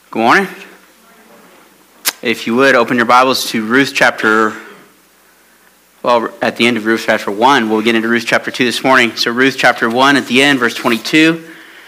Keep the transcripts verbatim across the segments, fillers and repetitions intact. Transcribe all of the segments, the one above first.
Good morning. If you would, open your Bibles to Ruth chapter, well, at the end of Ruth chapter one. We'll get into Ruth chapter two this morning. So Ruth chapter one at the end, verse twenty-two.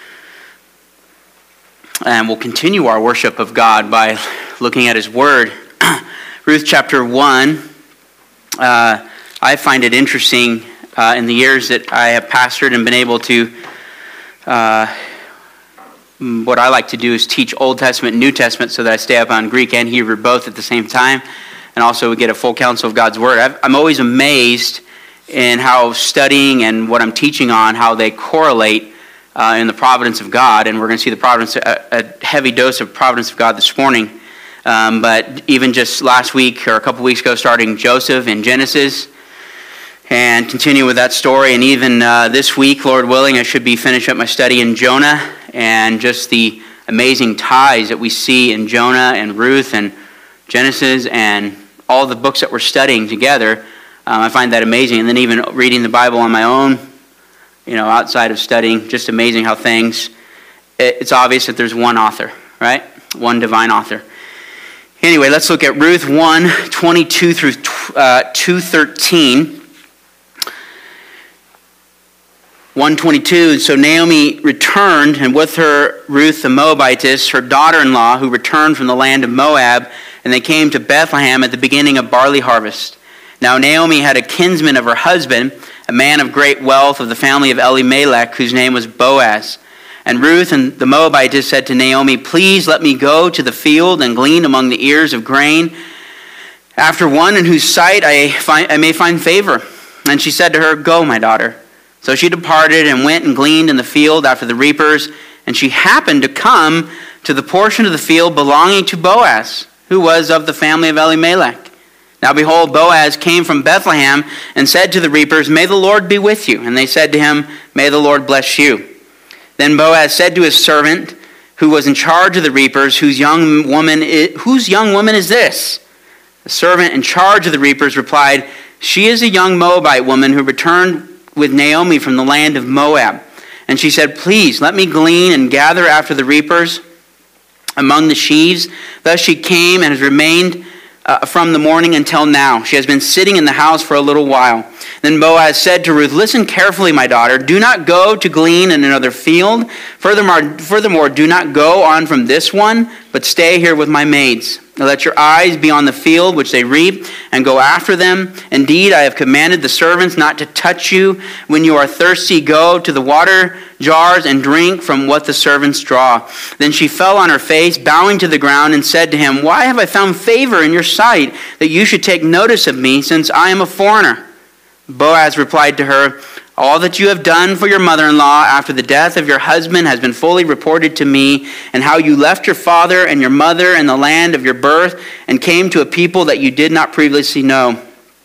And we'll continue our worship of God by looking at His Word. Ruth chapter one, uh, I find it interesting uh, in the years that I have pastored and been able to uh, what I like to do is teach Old Testament and New Testament so that I stay up on Greek and Hebrew both at the same time, and also we get a full counsel of God's Word. I've, I'm always amazed in how studying and what I'm teaching on, how they correlate uh, in the providence of God, and we're going to see the providence, a, a heavy dose of providence of God this morning. Um, but even just last week or a couple weeks ago, starting Joseph in Genesis, and continue with that story, and even uh, this week, Lord willing, I should be finished up my study in Jonah, and just the amazing ties that we see in Jonah and Ruth and Genesis and all the books that we're studying together. Um, I find that amazing. And then even reading the Bible on my own, you know, outside of studying, just amazing how things, it, it's obvious that there's one author, right? One divine author. Anyway, let's look at Ruth one, twenty-two through uh, two thirteen. one twenty-two, so Naomi returned, and with her Ruth the Moabitess, her daughter-in-law, who returned from the land of Moab, and they came to Bethlehem at the beginning of barley harvest. Now Naomi had a kinsman of her husband, a man of great wealth of the family of Elimelech, whose name was Boaz. And Ruth and the Moabitess said to Naomi, "Please let me go to the field and glean among the ears of grain, after one in whose sight I, find, I may find favor." And she said to her, "Go, my daughter." So she departed and went and gleaned in the field after the reapers, and she happened to come to the portion of the field belonging to Boaz, who was of the family of Elimelech. Now behold, Boaz came from Bethlehem and said to the reapers, "May the Lord be with you." And they said to him, "May the Lord bless you." Then Boaz said to his servant, who was in charge of the reapers, "Whose young woman is, whose young woman is this?" The servant in charge of the reapers replied, "She is a young Moabite woman who returned with Naomi from the land of Moab." And she said, "Please let me glean and gather after the reapers among the sheaves." Thus she came and has remained uh, from the morning until now. She has been sitting in the house for a little while. Then Boaz said to Ruth, "Listen carefully, my daughter. Do not go to glean in another field. Furthermore, furthermore, do not go on from this one, but stay here with my maids. Let your eyes be on the field which they reap, and go after them. Indeed, I have commanded the servants not to touch you. When you are thirsty, go to the water jars and drink from what the servants draw." Then she fell on her face, bowing to the ground, and said to him, "Why have I found favor in your sight, that you should take notice of me, since I am a foreigner?" Boaz replied to her, "All that you have done for your mother-in-law after the death of your husband has been fully reported to me, and how you left your father and your mother and the land of your birth and came to a people that you did not previously know.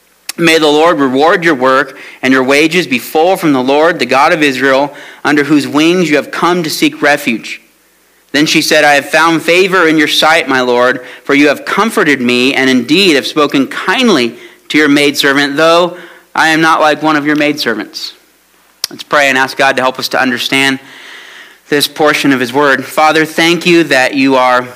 May the Lord reward your work, and your wages be full from the Lord, the God of Israel, under whose wings you have come to seek refuge." Then she said, "I have found favor in your sight, my Lord, for you have comforted me, and indeed have spoken kindly to your maidservant, though I am not like one of your maidservants." Let's pray and ask God to help us to understand this portion of His Word. Father, thank you that you are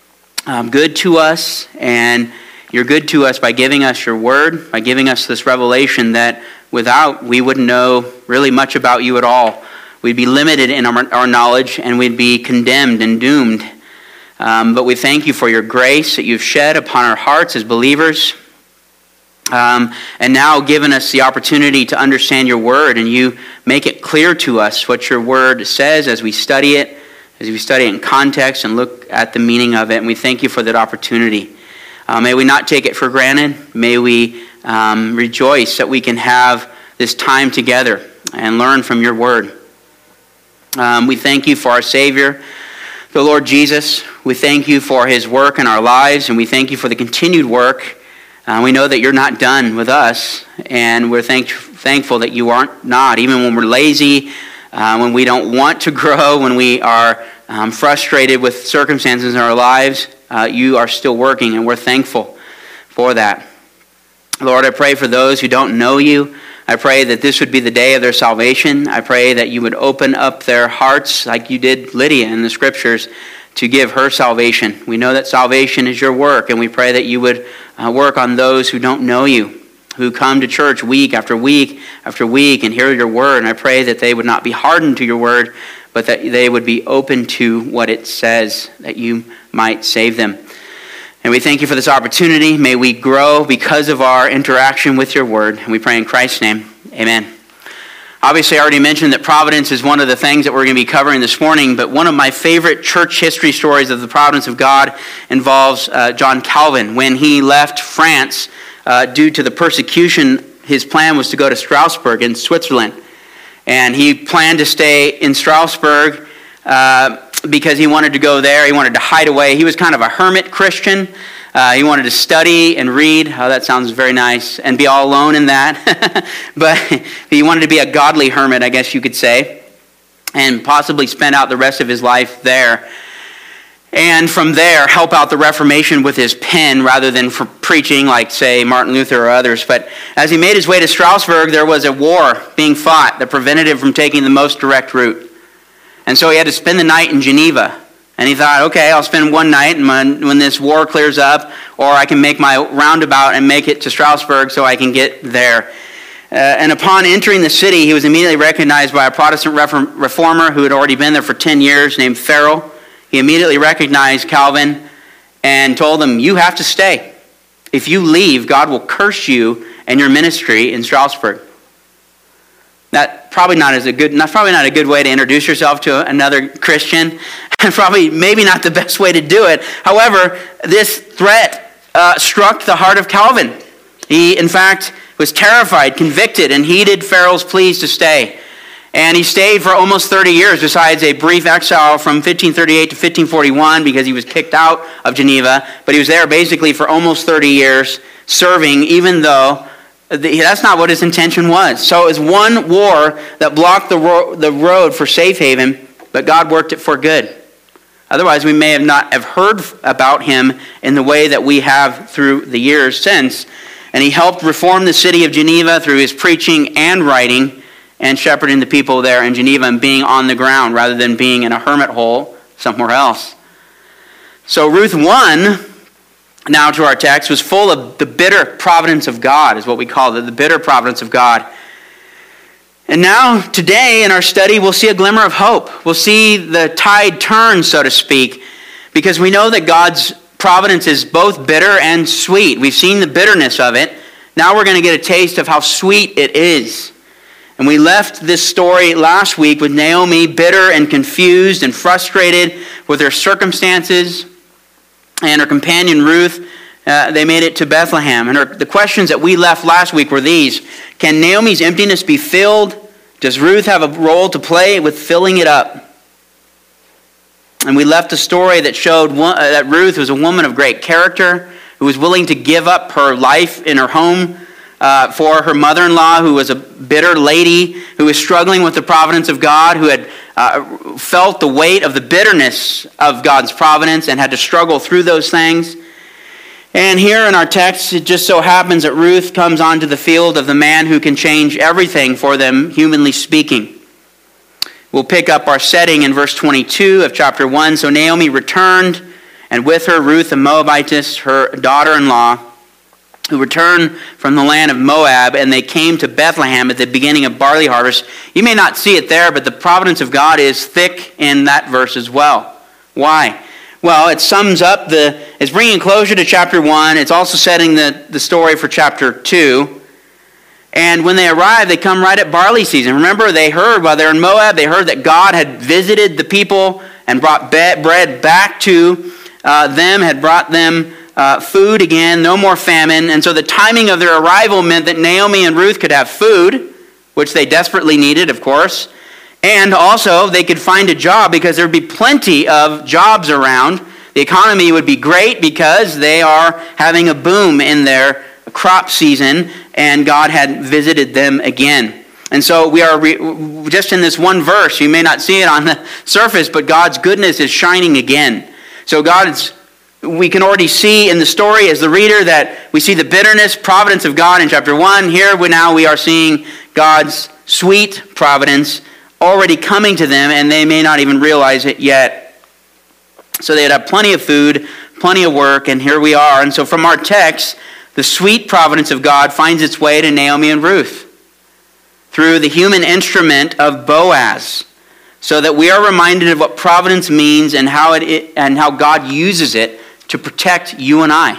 um, good to us, and you're good to us by giving us your Word, by giving us this revelation that without we wouldn't know really much about you at all. We'd be limited in our, our knowledge, and we'd be condemned and doomed. Um, but we thank you for your grace that you've shed upon our hearts as believers. Um, and now given us the opportunity to understand your word, and you make it clear to us what your word says as we study it, as we study it in context and look at the meaning of it. And we thank you for that opportunity. Uh, may we not take it for granted. May we um, rejoice that we can have this time together and learn from your word. Um, we thank you for our Savior, the Lord Jesus. We thank you for his work in our lives, and we thank you for the continued work. Uh, we know that you're not done with us, and we're thank- thankful that you aren't not. Even when we're lazy, uh, when we don't want to grow, when we are um, frustrated with circumstances in our lives, uh, you are still working, and we're thankful for that. Lord, I pray for those who don't know you. I pray that this would be the day of their salvation. I pray that you would open up their hearts like you did Lydia in the scriptures to give her salvation. We know that salvation is your work, and we pray that you would uh, work on those who don't know you, who come to church week after week after week and hear your word. And I pray that they would not be hardened to your word, but that they would be open to what it says, that you might save them. And we thank you for this opportunity. May we grow because of our interaction with your word. And we pray in Christ's name, amen. Obviously, I already mentioned that providence is one of the things that we're going to be covering this morning, but one of my favorite church history stories of the providence of God involves uh, John Calvin. When he left France uh, due to the persecution, his plan was to go to Strasbourg in Switzerland. And he planned to stay in Strasbourg uh, because he wanted to go there. He wanted to hide away. He was kind of a hermit Christian. Uh, he wanted to study and read. Oh, that sounds very nice. And be all alone in that. But he wanted to be a godly hermit, I guess you could say. And possibly spend out the rest of his life there. And from there, help out the Reformation with his pen rather than for preaching like, say, Martin Luther or others. But as he made his way to Strasbourg, there was a war being fought that prevented him from taking the most direct route. And so he had to spend the night in Geneva. And he thought, okay, I'll spend one night and when, when this war clears up, or I can make my roundabout and make it to Strasbourg so I can get there. Uh, and upon entering the city, he was immediately recognized by a Protestant reform, reformer who had already been there for ten years named Farel. He immediately recognized Calvin and told him, you have to stay. If you leave, God will curse you and your ministry in Strasbourg. That probably not is a good, not probably not a good way to introduce yourself to another Christian, and probably maybe not the best way to do it. However, this threat uh, struck the heart of Calvin. He, in fact, was terrified, convicted, and heeded Farel's pleas to stay. And he stayed for almost thirty years, besides a brief exile from fifteen thirty-eight to fifteen forty-one because he was kicked out of Geneva. But he was there basically for almost thirty years, serving, even though that's not what his intention was. So it was one war that blocked the, ro- the road for safe haven, but God worked it for good. Otherwise, we may have not have heard about him in the way that we have through the years since. And he helped reform the city of Geneva through his preaching and writing and shepherding the people there in Geneva and being on the ground rather than being in a hermit hole somewhere else. So Ruth one, now to our text, was full of the bitter providence of God, is what we call it, the bitter providence of God. And now, today in our study, we'll see a glimmer of hope. We'll see the tide turn, so to speak, because we know that God's providence is both bitter and sweet. We've seen the bitterness of it. Now we're going to get a taste of how sweet it is. And we left this story last week with Naomi bitter and confused and frustrated with her circumstances, and her companion Ruth, uh, they made it to Bethlehem. And her, the questions that we left last week were these. Can Naomi's emptiness be filled? Does Ruth have a role to play with filling it up? And we left a story that showed one, uh, that Ruth was a woman of great character, who was willing to give up her life in her home uh, for her mother-in-law, who was a bitter lady, who was struggling with the providence of God, who had uh, felt the weight of the bitterness of God's providence and had to struggle through those things. And here in our text, it just so happens that Ruth comes onto the field of the man who can change everything for them, humanly speaking. We'll pick up our setting in verse twenty-two of chapter one. So Naomi returned, and with her Ruth the Moabitess, her daughter-in-law, who returned from the land of Moab, and they came to Bethlehem at the beginning of barley harvest. You may not see it there, but the providence of God is thick in that verse as well. Why? Well, it sums up the, it's bringing closure to chapter one. It's also setting the, the story for chapter two. And when they arrive, they come right at barley season. Remember, they heard while they're in Moab, they heard that God had visited the people and brought bread back to uh, them, had brought them uh, food again, no more famine. And so the timing of their arrival meant that Naomi and Ruth could have food, which they desperately needed, of course. And also, they could find a job because there would be plenty of jobs around. The economy would be great because they are having a boom in their crop season, and God had visited them again. And so we are re- just in this one verse. You may not see it on the surface, but God's goodness is shining again. So God's, we can already see in the story as the reader that we see the bitterness, providence of God in chapter one. Here we now we are seeing God's sweet providence already coming to them, and they may not even realize it yet. So they'd have plenty of food, plenty of work, and here we are. And so from our text, the sweet providence of God finds its way to Naomi and Ruth through the human instrument of Boaz, so that we are reminded of what providence means and how it and how God uses it to protect you and I.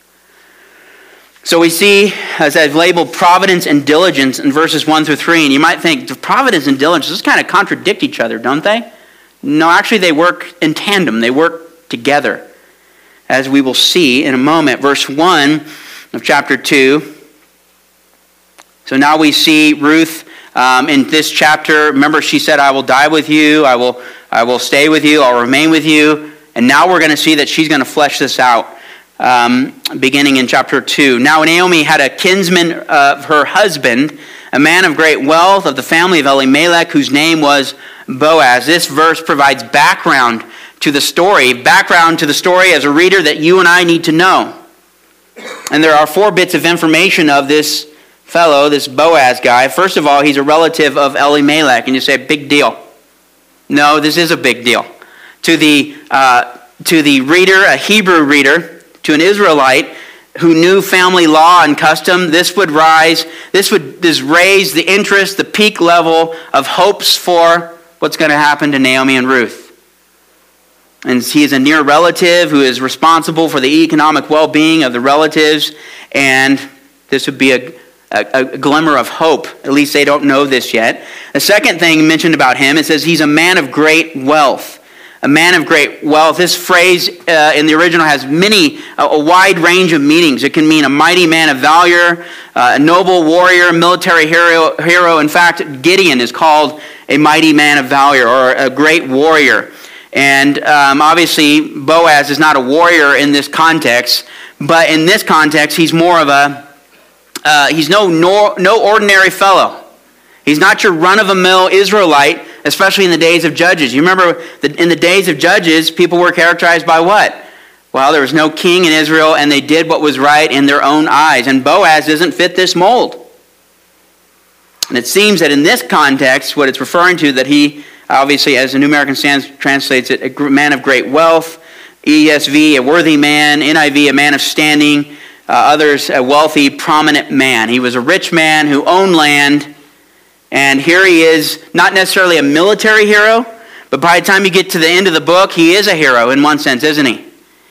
So we see, as I've labeled, providence and diligence in verses one through three. And you might think, providence and diligence, those kind of contradict each other, don't they? No, actually they work in tandem. They work together, as we will see in a moment. Verse one of chapter two. So now we see Ruth um, in this chapter. Remember, she said, I will die with you. I will, I will stay with you. I'll remain with you. And now we're going to see that she's going to flesh this out. Um, beginning in chapter two. Now Naomi had a kinsman of her husband, a man of great wealth of the family of Elimelech, whose name was Boaz. This verse provides background to the story, background to the story as a reader that you and I need to know. And there are four bits of information of this fellow, this Boaz guy. First of all, he's a relative of Elimelech, and you say, big deal. No, this is a big deal. To the, uh, to the reader, a Hebrew reader, to an Israelite who knew family law and custom, this would rise, this would this raise the interest, the peak level of hopes for what's going to happen to Naomi and Ruth. And he is a near relative who is responsible for the economic well-being of the relatives, and this would be a, a, a glimmer of hope. At least they don't know this yet. The second thing mentioned about him, it says he's a man of great wealth. A man of great wealth. This phrase uh, in the original has many, uh, a wide range of meanings. It can mean a mighty man of valor, uh, a noble warrior, military hero, hero. In fact, Gideon is called a mighty man of valor or a great warrior. And um, obviously, Boaz is not a warrior in this context, but in this context, he's more of a, uh, he's no, no, no ordinary fellow. He's not your run-of-the-mill Israelite, especially in the days of Judges. You remember that in the days of Judges, people were characterized by what? Well, there was no king in Israel, and they did what was right in their own eyes. And Boaz doesn't fit this mold. And it seems that in this context, what it's referring to, that he, obviously, as the New American Standard translates it, a man of great wealth, E S V, a worthy man, N I V, a man of standing, uh, others, a wealthy, prominent man. He was a rich man who owned land. And here he is, not necessarily a military hero, but by the time you get to the end of the book, he is a hero in one sense, isn't he?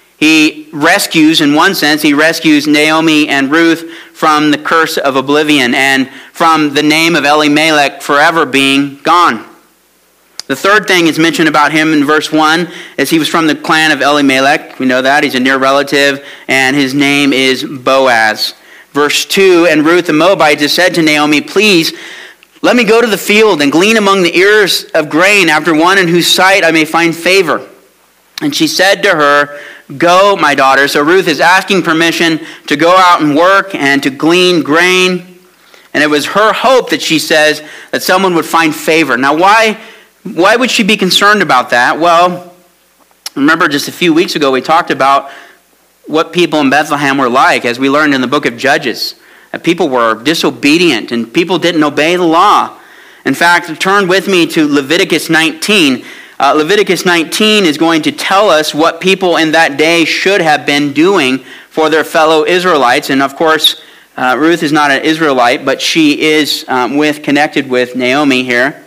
He rescues, in one sense, he rescues Naomi and Ruth from the curse of oblivion and from the name of Elimelech forever being gone. The third thing is mentioned about him in verse one is he was from the clan of Elimelech. We know that. He's a near relative, and his name is Boaz. Verse two, and Ruth the Moabitess said to Naomi, please, let me go to the field and glean among the ears of grain after one in whose sight I may find favor. And she said to her, go, my daughter. So Ruth is asking permission to go out and work and to glean grain. And it was her hope that she says that someone would find favor. Now, why, why would she be concerned about that? Well, remember just a few weeks ago we talked about what people in Bethlehem were like, as we learned in the book of Judges. People were disobedient and people didn't obey the law. In fact, turn with me to Leviticus nineteen. Uh, Leviticus nineteen is going to tell us what people in that day should have been doing for their fellow Israelites. And of course, uh, Ruth is not an Israelite, but she is um, with connected with Naomi here.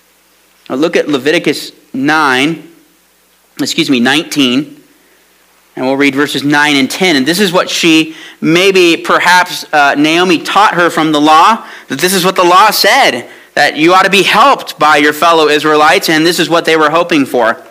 Now look at Leviticus nine, excuse me, nineteen. And we'll read verses nine and ten. And this is what she, maybe perhaps uh, Naomi taught her from the law, that this is what the law said, that you ought to be helped by your fellow Israelites, and this is what they were hoping for.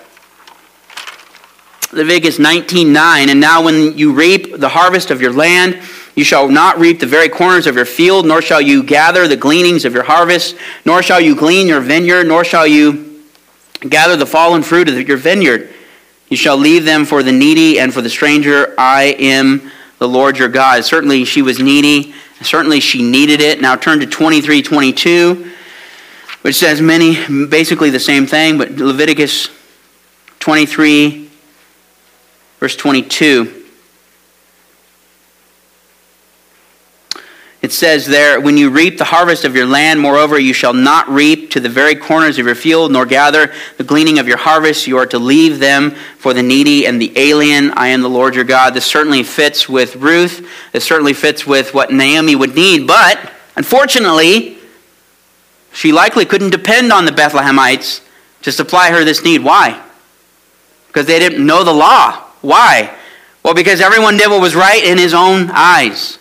Leviticus nineteen nine, and now when you reap the harvest of your land, you shall not reap the very corners of your field, nor shall you gather the gleanings of your harvest, nor shall you glean your vineyard, nor shall you gather the fallen fruit of your vineyard. You shall leave them for the needy and for the stranger. I am the Lord your God. Certainly she was needy. Certainly she needed it. Now turn to twenty-three twenty-two, which says many, basically the same thing, but Leviticus twenty-three, verse twenty-two. It It says there, when you reap the harvest of your land, moreover, you shall not reap to the very corners of your field, nor gather the gleaning of your harvest. You are to leave them for the needy and the alien. I am the Lord your God. This certainly fits with Ruth. This certainly fits with what Naomi would need. But, unfortunately, she likely couldn't depend on the Bethlehemites to supply her this need. Why? Because they didn't know the law. Why? Well, because everyone did what was right in his own eyes.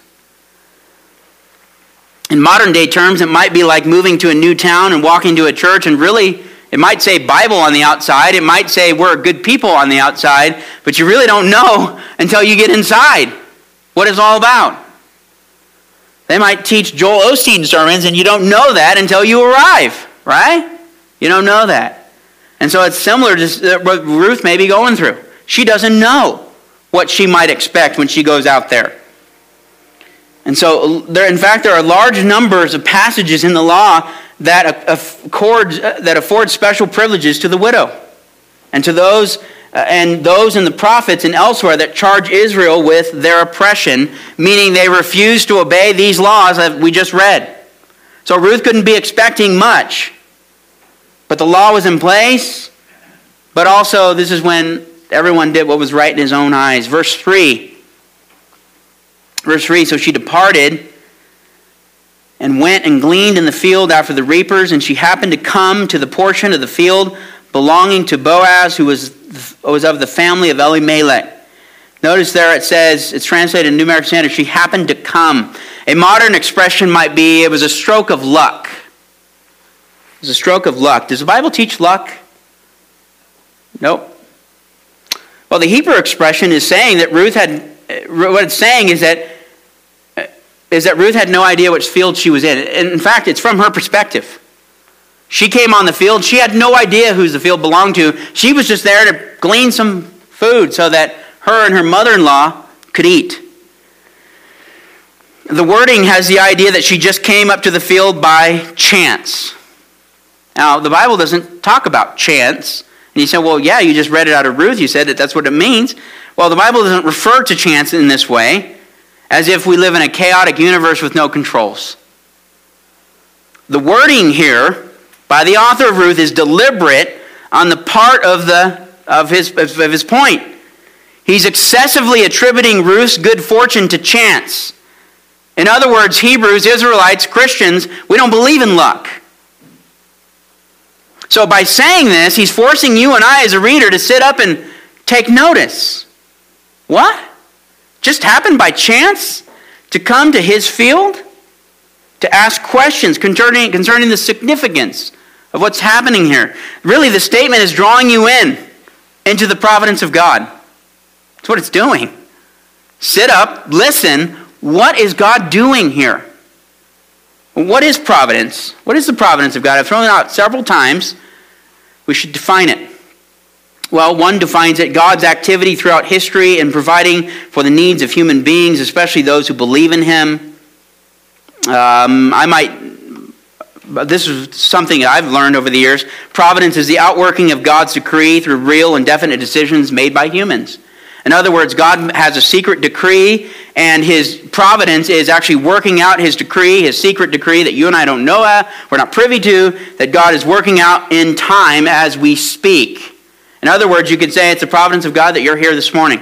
In modern day terms, it might be like moving to a new town and walking to a church, and really, it might say Bible on the outside. It might say we're good people on the outside, but you really don't know until you get inside what it's all about. They might teach Joel Osteen sermons, and you don't know that until you arrive, right? You don't know that. And so it's similar to what Ruth may be going through. She doesn't know what she might expect when she goes out there. And so, there, in fact, there are large numbers of passages in the law that accord, that afford special privileges to the widow, and to those uh, and those in the prophets and elsewhere that charge Israel with their oppression, meaning they refuse to obey these laws that we just read. So Ruth couldn't be expecting much, but the law was in place. But also, this is when everyone did what was right in his own eyes. Verse three. Verse three, so she departed and went and gleaned in the field after the reapers, and she happened to come to the portion of the field belonging to Boaz, who was, was of the family of Elimelech. Notice there it says, it's translated in New American Standard, she happened to come. A modern expression might be, it was a stroke of luck. It was a stroke of luck. Does the Bible teach luck? Nope. Well, the Hebrew expression is saying that Ruth had, what it's saying is that is that Ruth had no idea which field she was in. And in fact, it's from her perspective. She came on the field. She had no idea who the field belonged to. She was just there to glean some food so that her and her mother-in-law could eat. The wording has the idea that she just came up to the field by chance. Now, the Bible doesn't talk about chance. And you say, well, yeah, you just read it out of Ruth. You said that that's what it means. Well, the Bible doesn't refer to chance in this way, as if we live in a chaotic universe with no controls. The wording here by the author of Ruth is deliberate on the part of the of his of his point. He's excessively attributing Ruth's good fortune to chance. In other words, Hebrews, Israelites, Christians, we don't believe in luck. So by saying this, he's forcing you and I as a reader to sit up and take notice. What? Just happened by chance to come to his field? To ask questions concerning, concerning the significance of what's happening here. Really, the statement is drawing you in into the providence of God. That's what it's doing. Sit up, listen. What is God doing here? What is providence? What is the providence of God? I've thrown it out several times. We should define it. Well, one defines it, God's activity throughout history in providing for the needs of human beings, especially those who believe in Him. Um, I might, this is something I've learned over the years. Providence is the outworking of God's decree through real and definite decisions made by humans. In other words, God has a secret decree, and His providence is actually working out His decree, His secret decree that you and I don't know, uh, we're not privy to, that God is working out in time as we speak. In other words, you could say it's the providence of God that you're here this morning.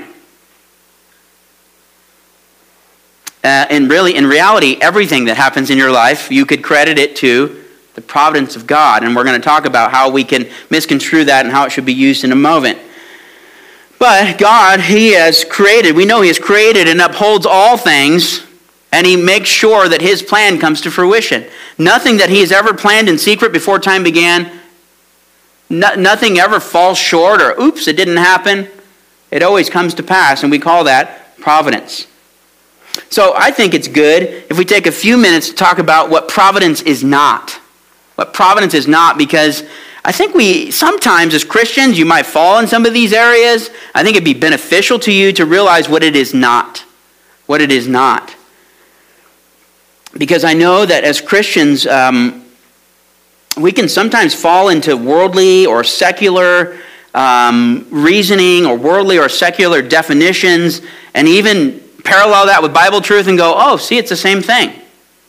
Uh, and really, in reality, everything that happens in your life, you could credit it to the providence of God. And we're going to talk about how we can misconstrue that and how it should be used in a moment. But God, He has created, we know He has created and upholds all things, and He makes sure that His plan comes to fruition. Nothing that He has ever planned in secret before time began, no, nothing ever falls short or, oops, it didn't happen. It always comes to pass, and we call that providence. So I think it's good if we take a few minutes to talk about what providence is not. What providence is not, because I think we, sometimes as Christians, you might fall in some of these areas. I think it'd be beneficial to you to realize what it is not. What it is not. Because I know that as Christians, um, we can sometimes fall into worldly or secular um, reasoning or worldly or secular definitions and even parallel that with Bible truth and go, oh, see, it's the same thing.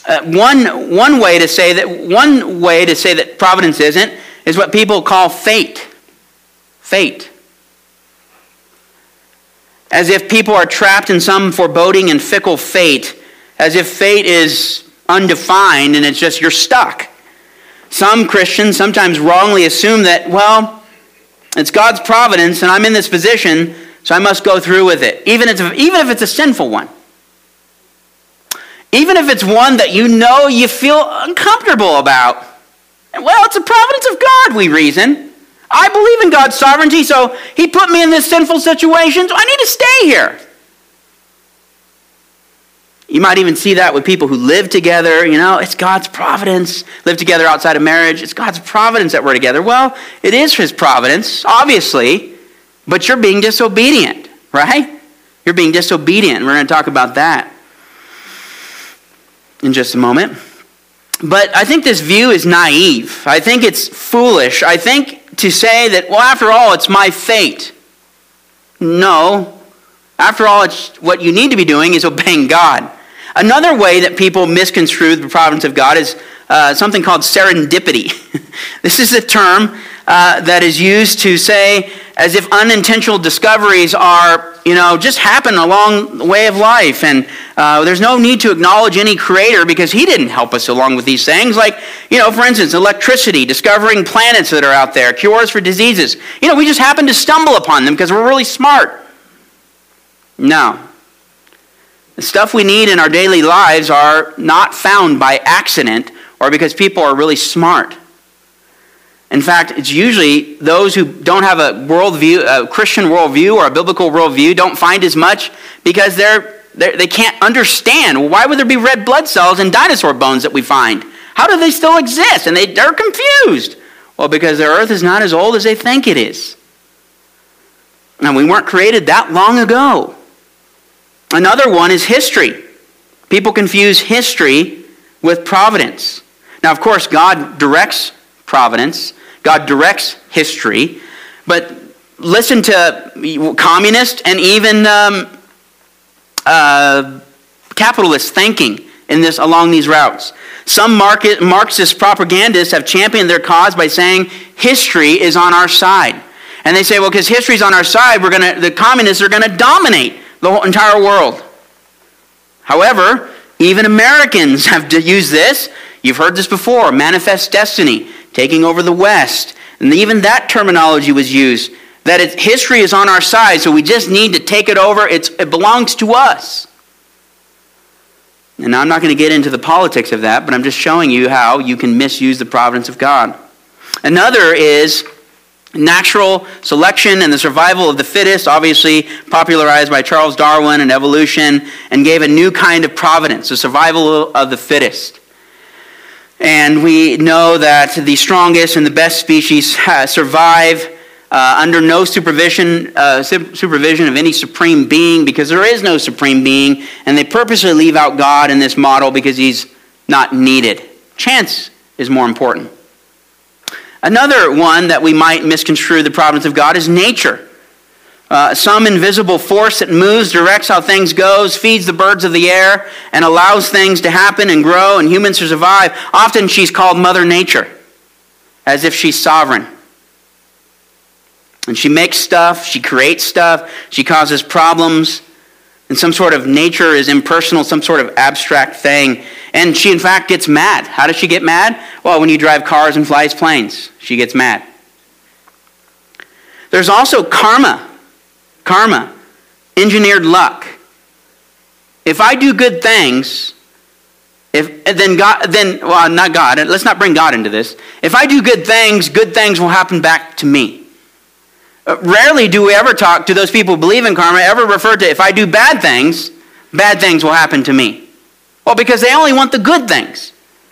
Uh, one, one way to say that one way to say that providence isn't is what people call fate. Fate. As if people are trapped in some foreboding and fickle fate, as if fate is undefined and it's just you're stuck. Some Christians sometimes wrongly assume that, well, it's God's providence and I'm in this position, so I must go through with it, even if, even if it's a sinful one. Even if it's one that you know you feel uncomfortable about. Well, it's a providence of God, we reason. I believe in God's sovereignty, so he put me in this sinful situation, so I need to stay here. You might even see that with people who live together. You know, it's God's providence. Live together outside of marriage. It's God's providence that we're together. Well, it is his providence, obviously, but you're being disobedient, right? You're being disobedient. We're going to talk about that in just a moment. But I think this view is naive. I think it's foolish. I think to say that, well, after all, it's my fate. No. After all, it's what you need to be doing is obeying God. Another way that people misconstrue the providence of God is uh, something called serendipity. This is a term uh, that is used to say as if unintentional discoveries are, you know, just happen along the way of life. And uh, there's no need to acknowledge any creator because he didn't help us along with these things. Like, you know, for instance, electricity, discovering planets that are out there, cures for diseases. You know, we just happen to stumble upon them because we're really smart. No. The stuff we need in our daily lives are not found by accident or because people are really smart. In fact, it's usually those who don't have a worldview, a Christian worldview or a biblical worldview don't find as much because they're, they're, they can't understand. Well, why would there be red blood cells in dinosaur bones that we find? How do they still exist? And they, they're confused. Well, because the earth is not as old as they think it is. And we weren't created that long ago. Another one is history. People confuse history with providence. Now, of course, God directs providence. God directs history. But listen to communist and even um, uh, capitalist thinking in this along these routes. Some market, Marxist propagandists have championed their cause by saying history is on our side. And they say, well, because history is on our side, we're gonna, the communists are going to dominate the whole entire world. However, even Americans have used this. You've heard this before, manifest destiny, taking over the West. And even that terminology was used, that it, history is on our side, so we just need to take it over. It's, it belongs to us. And now I'm not going to get into the politics of that, but I'm just showing you how you can misuse the providence of God. Another is natural selection and the survival of the fittest, obviously popularized by Charles Darwin and evolution, and gave a new kind of providence, the survival of the fittest. And we know that the strongest and the best species survive uh, under no supervision, uh, supervision of any supreme being, because there is no supreme being, and they purposely leave out God in this model because he's not needed. Chance is more important. Another one that we might misconstrue the providence of God is nature. Uh, some invisible force that moves, directs how things goes, feeds the birds of the air, and allows things to happen and grow and humans to survive. Often she's called Mother Nature, as if she's sovereign. And she makes stuff, she creates stuff, she causes problems, and some sort of nature is impersonal, some sort of abstract thing. And she, in fact, gets mad. How does she get mad? Well, when you drive cars and flies planes, she gets mad. There's also karma. Karma. Engineered luck. If I do good things, if then God, then, well, not God, let's not bring God into this. If I do good things, good things will happen back to me. Rarely do we ever talk to those people who believe in karma, ever refer to, if I do bad things, bad things will happen to me. Well, because they only want the good things.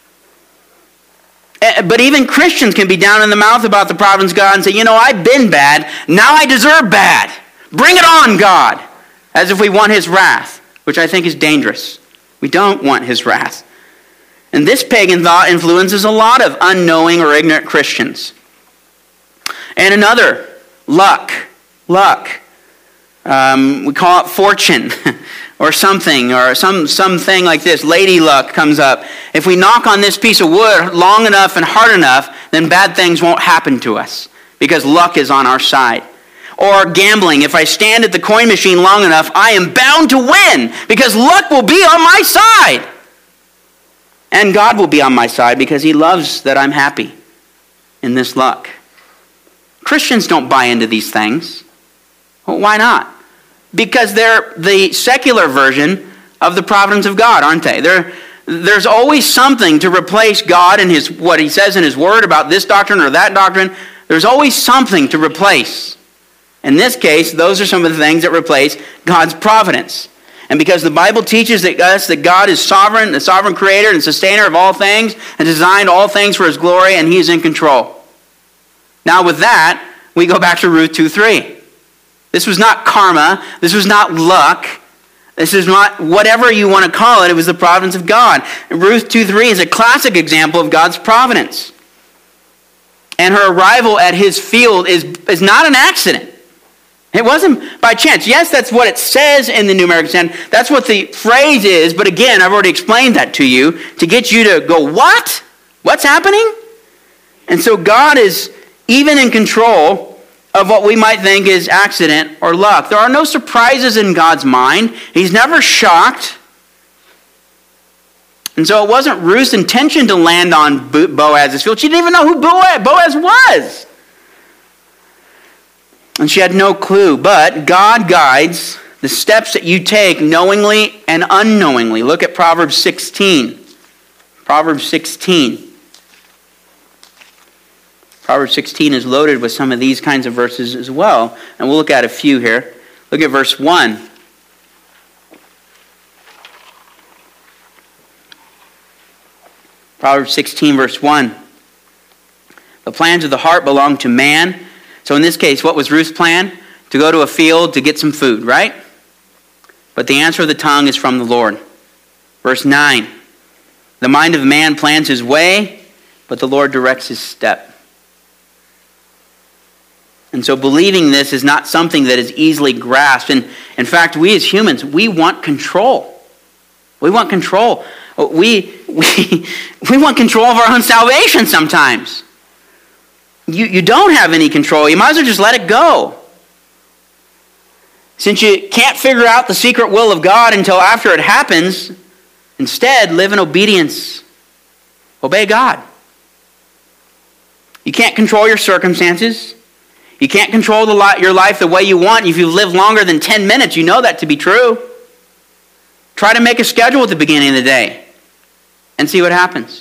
But even Christians can be down in the mouth about the providence of God and say, you know, I've been bad, now I deserve bad. Bring it on, God. As if we want his wrath, which I think is dangerous. We don't want his wrath. And this pagan thought influences a lot of unknowing or ignorant Christians. And another, luck. Luck. Um, we call it fortune or something, or some something like this. Lady luck comes up. If we knock on this piece of wood long enough and hard enough, then bad things won't happen to us because luck is on our side. Or gambling. If I stand at the coin machine long enough, I am bound to win because luck will be on my side. And God will be on my side because he loves that I'm happy in this luck. Christians don't buy into these things. Well, why not? Because they're the secular version of the providence of God, aren't they? They're, there's always something to replace God and his, what he says in his word about this doctrine or that doctrine. There's always something to replace. In this case, those are some of the things that replace God's providence. And because the Bible teaches us that God is sovereign, the sovereign creator and sustainer of all things, and designed all things for his glory, and he is in control. Now with that, we go back to Ruth two three. This was not karma. This was not luck. This is not whatever you want to call it. It was the providence of God. And Ruth two three is a classic example of God's providence. And her arrival at his field is, is not an accident. It wasn't by chance. Yes, that's what it says in the New American Standard. That's what the phrase is. But again, I've already explained that to you to get you to go, what? What's happening? And so God is even in control of what we might think is accident or luck. There are no surprises in God's mind. He's never shocked. And so it wasn't Ruth's intention to land on Boaz's field. She didn't even know who Boaz was. And she had no clue. But God guides the steps that you take knowingly and unknowingly. Look at Proverbs sixteen. Proverbs sixteen. Proverbs sixteen is loaded with some of these kinds of verses as well. And we'll look at a few here. Look at verse one. Proverbs sixteen, verse one. The plans of the heart belong to man. So in this case, what was Ruth's plan? To go to a field to get some food, right? But the answer of the tongue is from the Lord. Verse nine. The mind of man plans his way, but the Lord directs his step. And so believing this is not something that is easily grasped. And in fact, we as humans, we want control. We want control. We, we, we want control of our own salvation sometimes. You, you don't have any control. You might as well just let it go. Since you can't figure out the secret will of God until after it happens, instead live in obedience. Obey God. You can't control your circumstances. You can't control the li- your life the way you want. If you've lived longer than ten minutes, you know that to be true. Try to make a schedule at the beginning of the day and see what happens.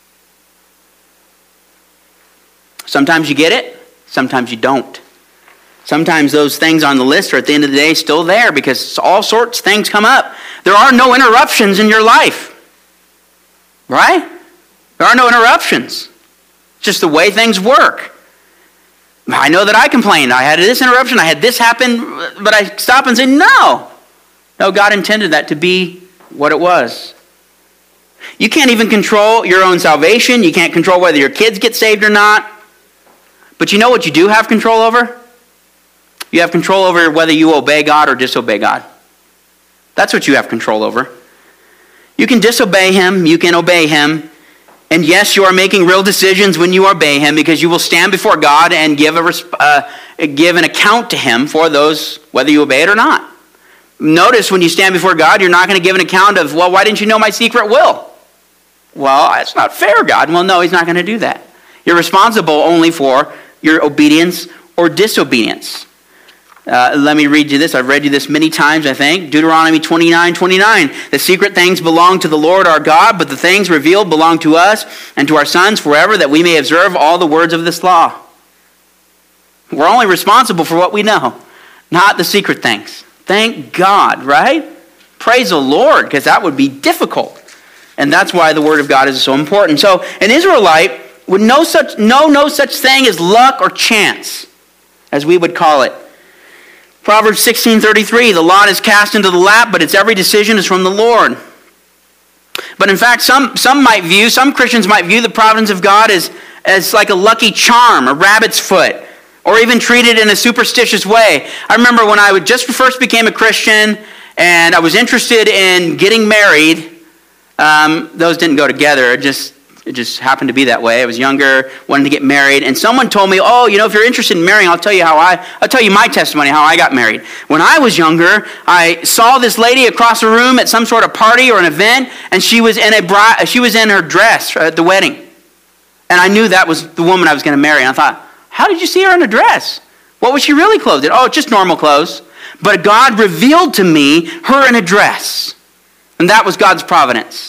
Sometimes you get it, sometimes you don't. Sometimes those things on the list are at the end of the day still there because all sorts of things come up. There are no interruptions in your life. Right? There are no interruptions. It's just the way things work. I know that I complained. I had this interruption, I had this happen, but I stop and say, no. No, God intended that to be what it was. You can't even control your own salvation. You can't control whether your kids get saved or not. But you know what you do have control over? You have control over whether you obey God or disobey God. That's what you have control over. You can disobey him, you can obey him. And yes, you are making real decisions when you obey him because you will stand before God and give, a, uh, give an account to him for those, whether you obey it or not. Notice when you stand before God, you're not going to give an account of, well, why didn't you know my secret will? Well, that's not fair, God. Well, no, he's not going to do that. You're responsible only for your obedience or disobedience. Uh, let me read you this. I've read you this many times, I think. Deuteronomy twenty-nine twenty-nine. The secret things belong to the Lord our God, but the things revealed belong to us and to our sons forever, that we may observe all the words of this law. We're only responsible for what we know, not the secret things. Thank God, right? Praise the Lord, because that would be difficult. And that's why the Word of God is so important. So an Israelite would know such, know no such thing as luck or chance, as we would call it. Proverbs sixteen thirty-three, the lot is cast into the lap, but its every decision is from the Lord. But in fact, some, some might view, some Christians might view the providence of God as, as like a lucky charm, a rabbit's foot, or even treat it in a superstitious way. I remember when I would just first became a Christian and I was interested in getting married. Um, those didn't go together. It just, it just happened to be that way. I was younger, wanted to get married, and someone told me, oh, you know, if you're interested in marrying, I'll tell you how I, I'll tell you my testimony, how I got married. When I was younger, I saw this lady across the room at some sort of party or an event, and she was in a bride, she was in her dress at the wedding. And I knew that was the woman I was going to marry. And I thought, how did you see her in a dress? What was she really clothed in? Oh, just normal clothes. But God revealed to me her in a dress. And that was God's providence.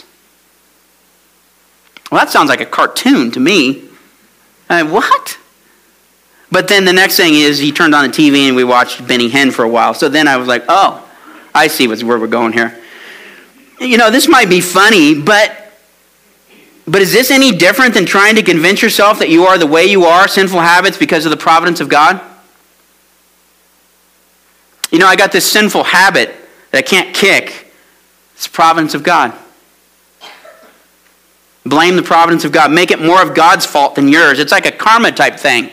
Well, that sounds like a cartoon to me. I mean, what? But then the next thing is he turned on the T V and we watched Benny Hinn for a while. So then I was like, oh, I see what's, where we're going here. You know, this might be funny, but But is this any different than trying to convince yourself that you are the way you are, sinful habits, because of the providence of God? You know, I got this sinful habit that I can't kick. It's the providence of God. Blame the providence of God. Make it more of God's fault than yours. It's like a karma type thing.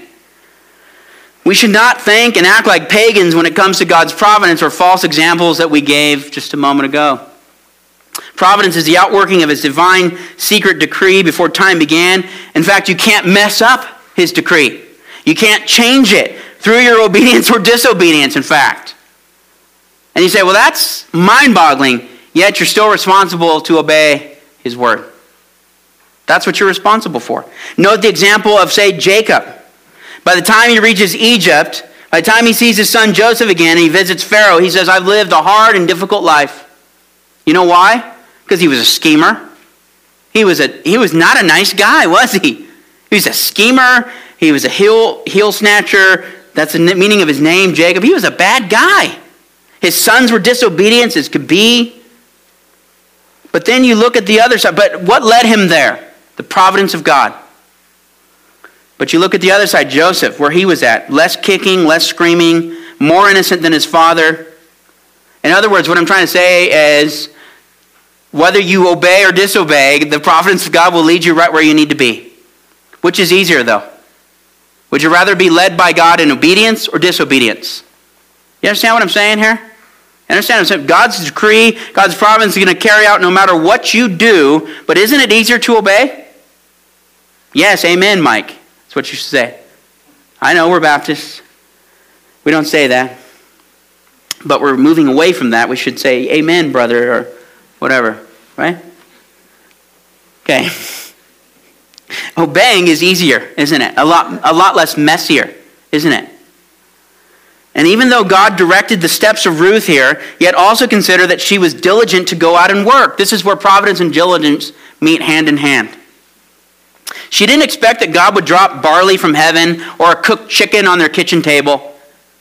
We should not think and act like pagans when it comes to God's providence or false examples that we gave just a moment ago. Providence is the outworking of his divine secret decree before time began. In fact, you can't mess up his decree. You can't change it through your obedience or disobedience, in fact. And you say, well, that's mind-boggling, yet you're still responsible to obey his word. That's what you're responsible for. Note the example of, say, Jacob. By the time he reaches Egypt, by the time he sees his son Joseph again and he visits Pharaoh, he says, I've lived a hard and difficult life. You know why? Because he was a schemer. He was a he was not a nice guy, was he? He was a schemer. He was a heel, heel snatcher. That's the meaning of his name, Jacob. He was a bad guy. His sons were disobedient as could be. But then you look at the other side. But what led him there? The providence of God. But you look at the other side, Joseph, where he was at. Less kicking, less screaming, more innocent than his father. In other words, what I'm trying to say is, whether you obey or disobey, the providence of God will lead you right where you need to be. Which is easier, though? Would you rather be led by God in obedience or disobedience? You understand what I'm saying here? You understand what I'm saying? God's decree, God's providence is going to carry out no matter what you do, but isn't it easier to obey? Yes, amen, Mike. That's what you should say. I know we're Baptists. We don't say that. But we're moving away from that. We should say, amen, brother, or whatever, right? Okay. Obeying is easier, isn't it? A lot, a lot less messier, isn't it? And even though God directed the steps of Ruth here, yet also consider that she was diligent to go out and work. This is where providence and diligence meet hand in hand. She didn't expect that God would drop barley from heaven or a cooked chicken on their kitchen table.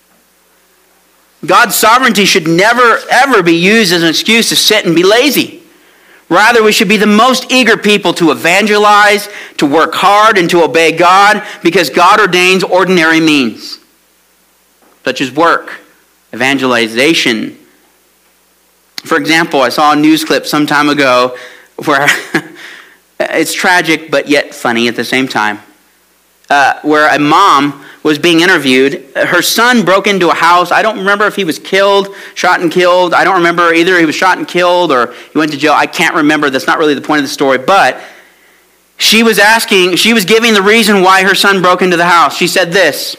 God's sovereignty should never, ever be used as an excuse to sit and be lazy. Rather, we should be the most eager people to evangelize, to work hard, and to obey God, because God ordains ordinary means, such as work, evangelization. For example, I saw a news clip some time ago where it's tragic, but yet funny at the same time, uh, where a mom was being interviewed. Her son broke into a house. I don't remember if he was killed, shot and killed. I don't remember either he was shot and killed or he went to jail. I can't remember. That's not really the point of the story. But she was asking, she was giving the reason why her son broke into the house. She said this: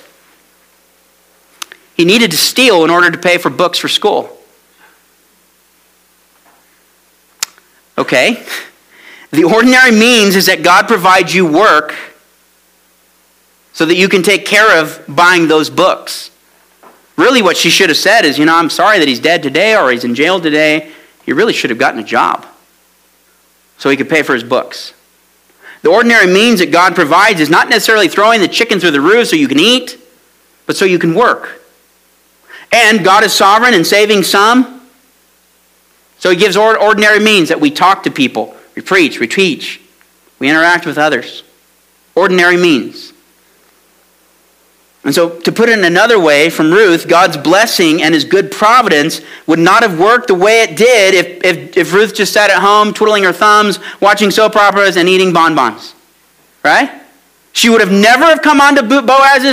he needed to steal in order to pay for books for school. Okay. The ordinary means is that God provides you work so that you can take care of buying those books. Really what she should have said is, you know, I'm sorry that he's dead today or he's in jail today. He really should have gotten a job so he could pay for his books. The ordinary means that God provides is not necessarily throwing the chicken through the roof so you can eat, but so you can work. And God is sovereign in saving some. So he gives ordinary means that we talk to people, we preach, we teach, we interact with others. Ordinary means. And so, to put it in another way, from Ruth, God's blessing and his good providence would not have worked the way it did if, if, if Ruth just sat at home twiddling her thumbs, watching soap operas, and eating bonbons. Right? She would have never have come onto Boaz's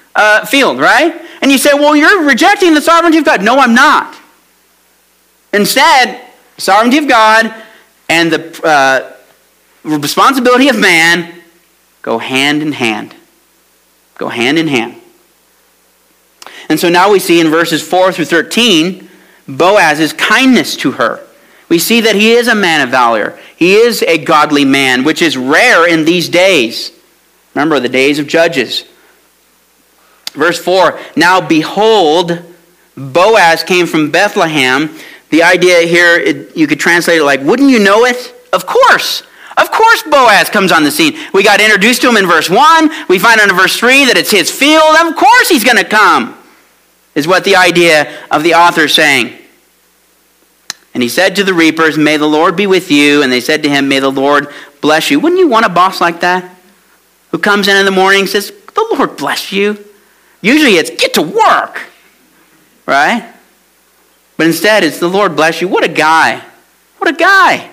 uh, field, right? And you say, well, you're rejecting the sovereignty of God. No, I'm not. Instead, sovereignty of God and the uh, responsibility of man go hand in hand. Go hand in hand. And so now we see in verses four through thirteen, Boaz's kindness to her. We see that he is a man of valor. He is a godly man, which is rare in these days. Remember, the days of Judges. Verse four, now behold, Boaz came from Bethlehem. The idea here, it, you could translate it like, wouldn't you know it? Of course. Of course Boaz comes on the scene. We got introduced to him in verse one. We find out in verse three that it's his field. Of course he's going to come, is what the idea of the author is saying. And he said to the reapers, may the Lord be with you. And they said to him, may the Lord bless you. Wouldn't you want a boss like that? Who comes in in the morning and says, the Lord bless you. Usually it's get to work. Right? But instead it's the Lord bless you. What a guy. What a guy.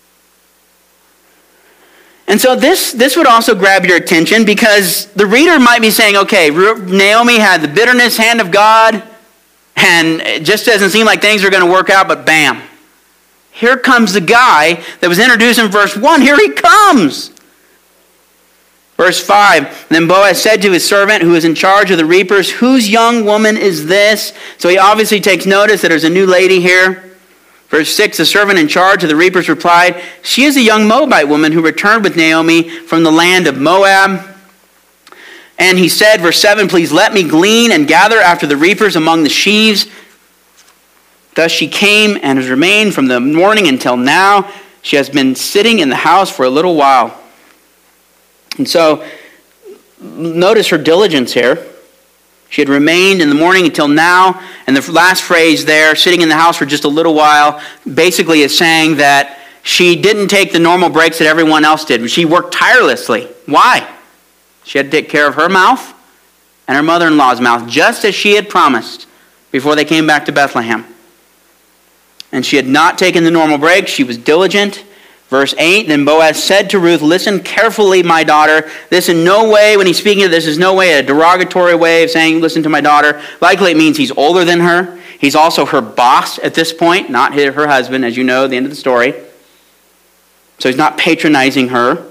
And so this, this would also grab your attention because the reader might be saying, okay, Naomi had the bitterness hand of God, and it just doesn't seem like things are going to work out, but bam. Here comes the guy that was introduced in verse one. Here he comes. Verse five, then Boaz said to his servant who is in charge of the reapers, whose young woman is this? So he obviously takes notice that there's a new lady here. Verse six, the servant in charge of the reapers replied, she is a young Moabite woman who returned with Naomi from the land of Moab. And he said, verse seven, please let me glean and gather after the reapers among the sheaves. Thus she came and has remained from the morning until now. She has been sitting in the house for a little while. And so, notice her diligence here. She had remained in the morning until now. And the last phrase there, sitting in the house for just a little while, basically is saying that she didn't take the normal breaks that everyone else did. She worked tirelessly. Why? She had to take care of her mouth and her mother-in-law's mouth, just as she had promised before they came back to Bethlehem. And she had not taken the normal breaks. She was diligent. Verse eight, then Boaz said to Ruth, listen carefully, my daughter. This in no way, when he's speaking of this, is no way a derogatory way of saying, listen to my daughter. Likely it means he's older than her. He's also her boss at this point, not her husband, as you know, at the end of the story. So he's not patronizing her.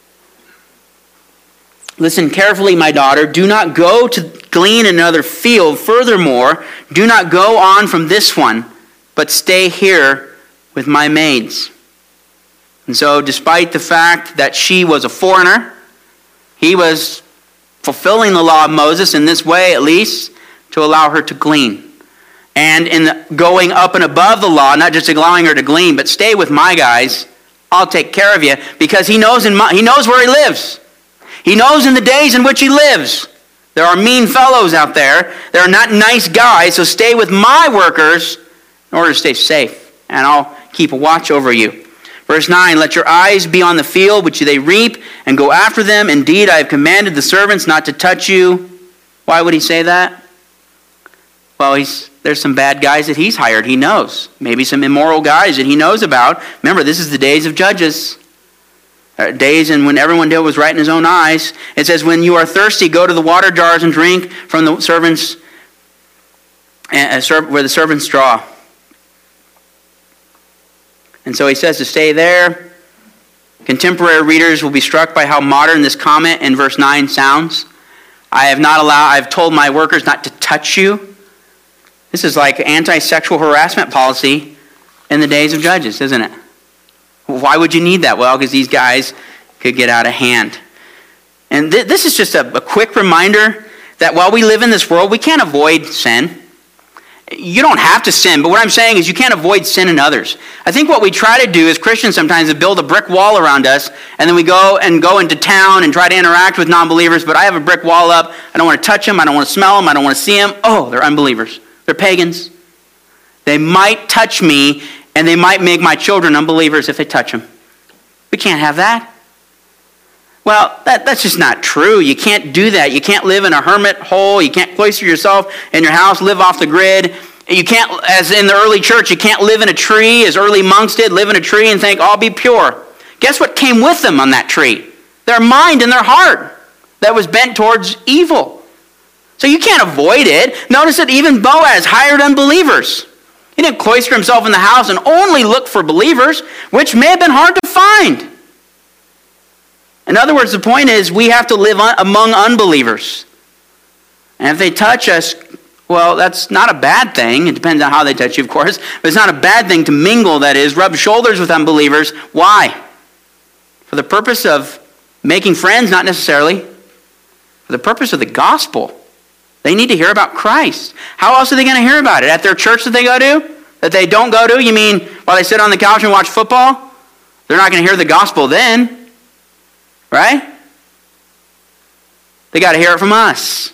Listen carefully, my daughter. Do not go to glean another field. Furthermore, do not go on from this one, but stay here with my maids. And so despite the fact that she was a foreigner, he was fulfilling the law of Moses in this way at least, to allow her to glean. And in the going up and above the law, not just allowing her to glean, but stay with my guys, I'll take care of you, because he knows in my, he knows where he lives. He knows in the days in which he lives. There are mean fellows out there. There are not nice guys, so stay with my workers in order to stay safe, and I'll keep a watch over you. Verse nine, let your eyes be on the field which they reap, and go after them. Indeed, I have commanded the servants not to touch you. Why would he say that? Well, he's, there's some bad guys that he's hired. He knows. Maybe some immoral guys that he knows about. Remember, this is the days of Judges. Days in when everyone did what was right in his own eyes. It says, when you are thirsty, go to the water jars and drink from the servants, where the servants draw. And so he says to stay there. Contemporary readers will be struck by how modern this comment in verse nine sounds. I have not allowed, I've told my workers not to touch you. This is like anti-sexual harassment policy in the days of Judges, isn't it? Why would you need that? Well, because these guys could get out of hand. And th- this is just a, a quick reminder that while we live in this world, we can't avoid sin. You don't have to sin, but what I'm saying is you can't avoid sin in others. I think what we try to do as Christians sometimes is build a brick wall around us, and then we go and go into town and try to interact with non-believers, but I have a brick wall up. I don't want to touch them. I don't want to smell them. I don't want to see them. Oh, they're unbelievers. They're pagans. They might touch me, and they might make my children unbelievers if they touch them. We can't have that. Well, that, that's just not true. You can't do that. You can't live in a hermit hole. You can't cloister yourself in your house, live off the grid. You can't, as in the early church, you can't live in a tree, as early monks did, live in a tree and think, I'll be pure. Guess what came with them on that tree? Their mind and their heart that was bent towards evil. So you can't avoid it. Notice that even Boaz hired unbelievers. He didn't cloister himself in the house and only look for believers, which may have been hard to find. In other words, the point is we have to live un- among unbelievers. And if they touch us, well, that's not a bad thing. It depends on how they touch you, of course. But it's not a bad thing to mingle, that is, rub shoulders with unbelievers. Why? For the purpose of making friends, not necessarily. For the purpose of the gospel. They need to hear about Christ. How else are they going to hear about it? At their church that they go to? That they don't go to? You mean while they sit on the couch and watch football? They're not going to hear the gospel then. Right? They got to hear it from us.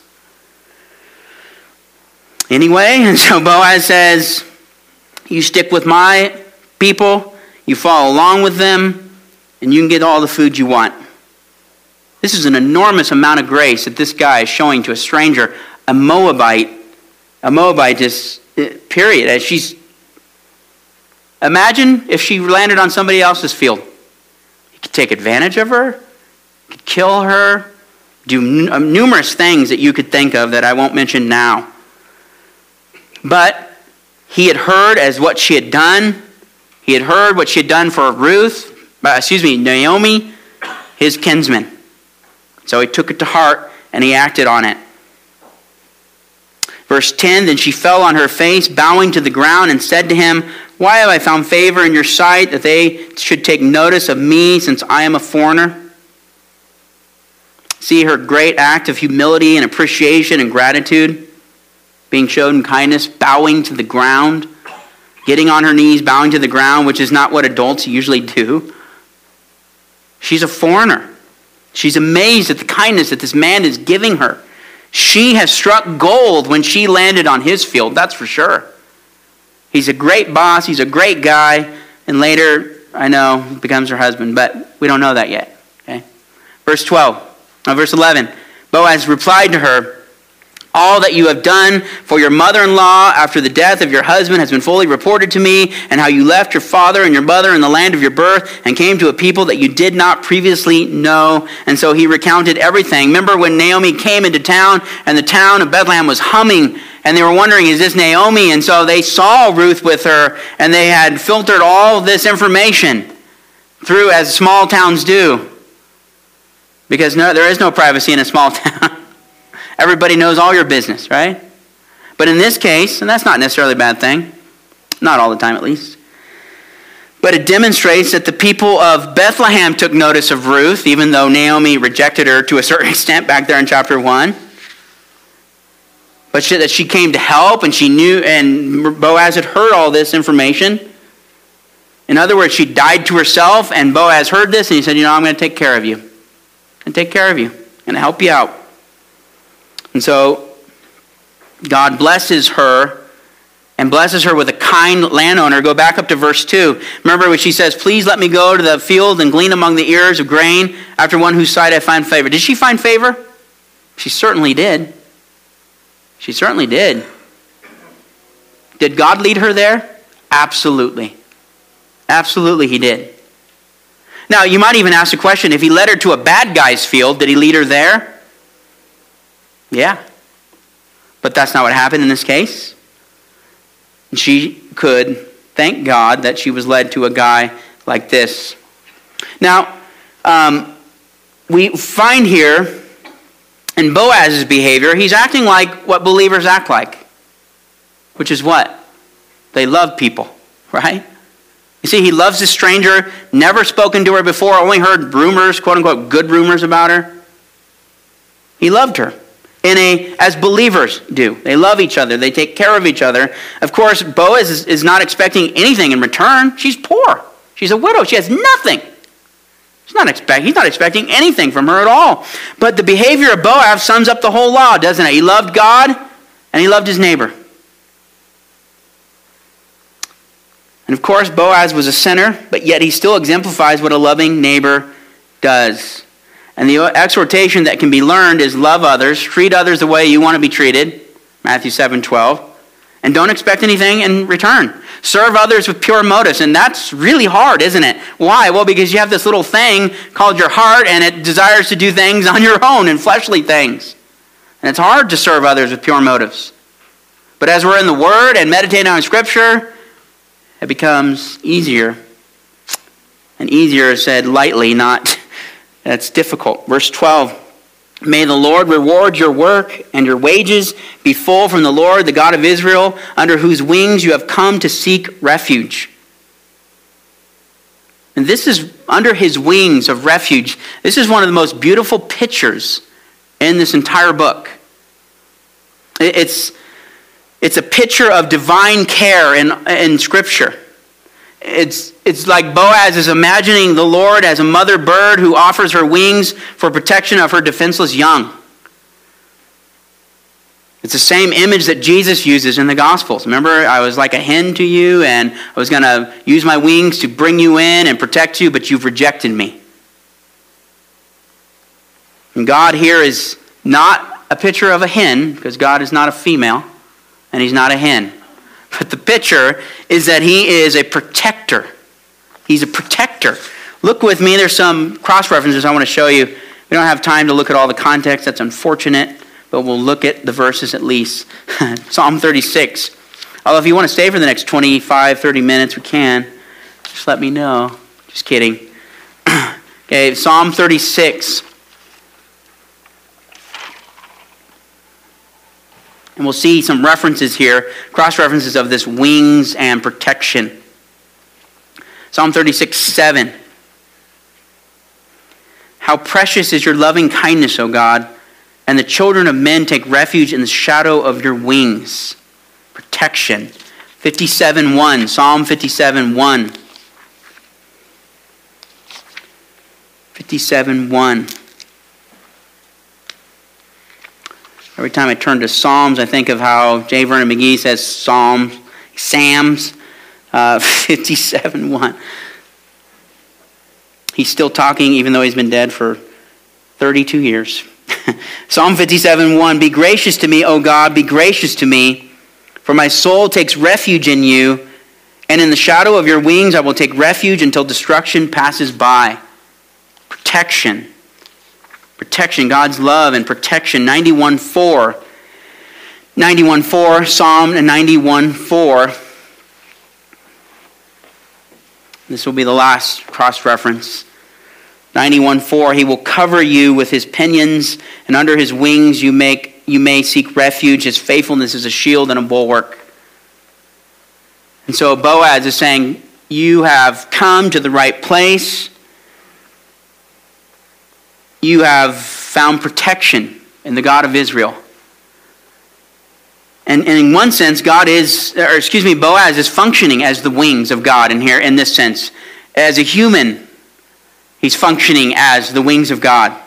Anyway, and so Boaz says, you stick with my people, you follow along with them, and you can get all the food you want. This is an enormous amount of grace that this guy is showing to a stranger, a Moabite, a Moabitess, period. As she's, imagine if she landed on somebody else's field. You could take advantage of her, you could kill her, do n- numerous things that you could think of that I won't mention now. But he had heard as what she had done. He had heard what she had done for Ruth, uh, excuse me, Naomi, his kinsman. So he took it to heart and he acted on it. Verse ten, then she fell on her face, bowing to the ground, and said to him, why have I found favor in your sight that they should take notice of me since I am a foreigner? See her great act of humility and appreciation and gratitude, being shown kindness, bowing to the ground, getting on her knees, bowing to the ground, which is not what adults usually do. She's a foreigner. She's amazed at the kindness that this man is giving her. She has struck gold when she landed on his field, that's for sure. He's a great boss, he's a great guy, and later, I know, becomes her husband, but we don't know that yet. Okay? Verse twelve, uh, verse eleven, Boaz replied to her, all that you have done for your mother-in-law after the death of your husband has been fully reported to me, and how you left your father and your mother in the land of your birth and came to a people that you did not previously know. And so he recounted everything. Remember when Naomi came into town and the town of Bethlehem was humming and they were wondering, is this Naomi? And so they saw Ruth with her and they had filtered all this information through as small towns do. Because no, there is no privacy in a small town. Everybody knows all your business, right? But in this case, and that's not necessarily a bad thing, not all the time at least, but it demonstrates that the people of Bethlehem took notice of Ruth, even though Naomi rejected her to a certain extent back there in chapter one. But she, that she came to help, and she knew, and Boaz had heard all this information. In other words, she died to herself, and Boaz heard this, and he said, you know, I'm going to take care of you. And take care of you. I'm going to help you out. And so God blesses her and blesses her with a kind landowner. Go back up to verse two. Remember when she says, please let me go to the field and glean among the ears of grain after one whose sight I find favor. Did she find favor? She certainly did. She certainly did. Did God lead her there? Absolutely. Absolutely he did. Now you might even ask the question, if he led her to a bad guy's field, did he lead her there? Yeah. But that's not what happened in this case. And she could thank God that she was led to a guy like this. Now, um, we find here in Boaz's behavior, he's acting like what believers act like. Which is what? They love people, right? You see, he loves this stranger, never spoken to her before, only heard rumors, quote unquote, good rumors about her. He loved her. In a, as believers do. They love each other. They take care of each other. Of course, Boaz is, is not expecting anything in return. She's poor. She's a widow. She has nothing. He's not, expect, he's not expecting anything from her at all. But the behavior of Boaz sums up the whole law, doesn't it? He loved God and he loved his neighbor. And of course, Boaz was a sinner, but yet he still exemplifies what a loving neighbor does. And the exhortation that can be learned is love others, treat others the way you want to be treated, Matthew seven twelve, and don't expect anything in return. Serve others with pure motives, and that's really hard, isn't it? Why? Well, because you have this little thing called your heart, and it desires to do things on your own and fleshly things. And it's hard to serve others with pure motives. But as we're in the Word and meditating on Scripture, it becomes easier. And easier is said lightly, not that's difficult. Verse twelve, may the Lord reward your work and your wages be full from the Lord, the God of Israel, under whose wings you have come to seek refuge. And this is under his wings of refuge. This is one of the most beautiful pictures in this entire book. It's, it's a picture of divine care in, in Scripture. It's, it's like Boaz is imagining the Lord as a mother bird who offers her wings for protection of her defenseless young. It's the same image that Jesus uses in the Gospels. Remember, I was like a hen to you, and I was going to use my wings to bring you in and protect you, but you've rejected me. And God here is not a picture of a hen, because God is not a female, and he's not a hen. But the picture is that he is a protector. He's a protector. Look with me, there's some cross-references I want to show you. We don't have time to look at all the context, that's unfortunate. But we'll look at the verses at least. Psalm thirty-six. Although if you want to stay for the next twenty-five, thirty minutes, we can. Just let me know. Just kidding. Okay, Psalm thirty-six. And we'll see some references here, cross-references of this wings and protection. Psalm thirty-six, seven. How precious is your loving kindness, O God, and the children of men take refuge in the shadow of your wings. Protection. fifty-seven, one. Psalm fifty-seven, one. fifty-seven, one. Every time I turn to Psalms, I think of how J. Vernon McGee says Psalms, Psalms, uh, fifty-seven, one. He's still talking even though he's been dead for thirty-two years. Psalm fifty-seven, one. Be gracious to me, O God, be gracious to me, for my soul takes refuge in you, and in the shadow of your wings I will take refuge until destruction passes by. Protection. Protection, God's love and protection. ninety-one, four. ninety-one, four, Psalm ninety-one, four. This will be the last cross-reference. ninety-one, four, he will cover you with his pinions, and under his wings you make you may seek refuge. His faithfulness is a shield and a bulwark. And so Boaz is saying, you have come to the right place. You have found protection in the God of Israel. And, and in one sense, God is, or excuse me, Boaz is functioning as the wings of God in here, in this sense. As a human, he's functioning as the wings of God.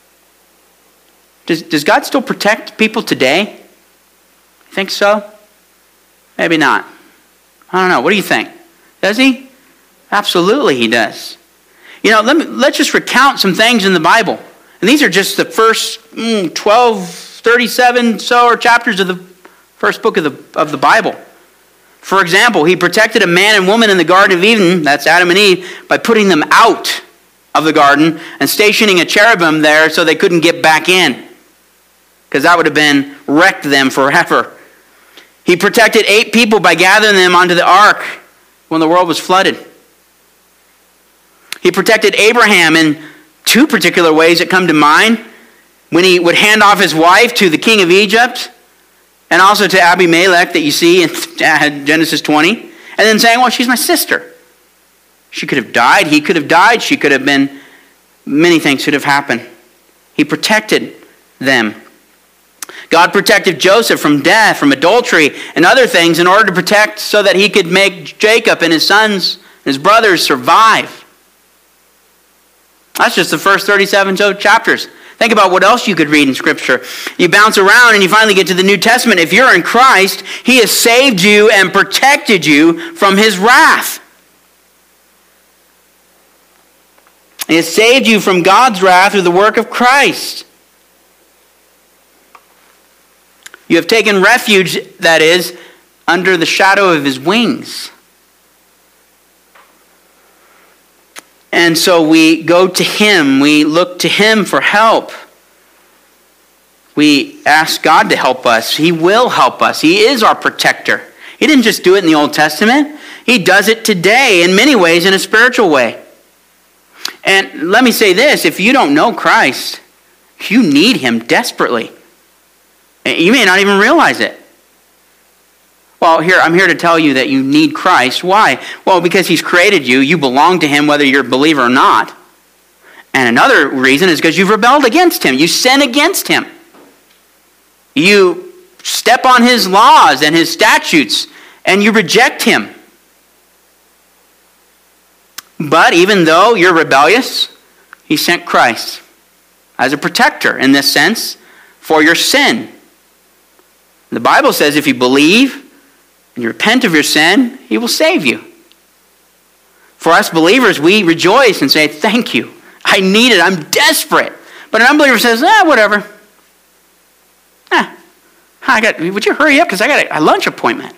Does, does God still protect people today? Think so? Maybe not. I don't know. What do you think? Does he? Absolutely he does. You know, let me, let's just recount some things in the Bible. And these are just the first mm, twelve, thirty-seven so or chapters of the first book of the, of the Bible. For example, he protected a man and woman in the Garden of Eden, that's Adam and Eve, by putting them out of the garden and stationing a cherubim there so they couldn't get back in, because that would have been wrecked them forever. He protected eight people by gathering them onto the ark when the world was flooded. He protected Abraham in two particular ways that come to mind. When he would hand off his wife to the king of Egypt, and also to Abimelech that you see in Genesis twenty, and then saying, well, she's my sister. She could have died, he could have died, she could have been, many things could have happened. He protected them. God protected Joseph from death, from adultery, and other things in order to protect so that he could make Jacob and his sons and his brothers survive. That's just the first thirty-seven so chapters. Think about what else you could read in Scripture. You bounce around and you finally get to the New Testament. If you're in Christ, he has saved you and protected you from his wrath. He has saved you from God's wrath through the work of Christ. You have taken refuge, that is, under the shadow of his wings. And so we go to him. We look to him for help. We ask God to help us. He will help us. He is our protector. He didn't just do it in the Old Testament. He does it today in many ways in a spiritual way. And let me say this, if you don't know Christ, you need him desperately. You may not even realize it. Well, here I'm here to tell you that you need Christ. Why? Well, because he's created you. You belong to him whether you're a believer or not. And another reason is because you've rebelled against him. You sin against him. You step on his laws and his statutes, and you reject him. But even though you're rebellious, he sent Christ as a protector in this sense for your sin. The Bible says if you believe and you repent of your sin, he will save you. For us believers, we rejoice and say, thank you. I need it. I'm desperate. But an unbeliever says, ah, whatever. Ah, I got. Would you hurry up? Because I got a, a lunch appointment.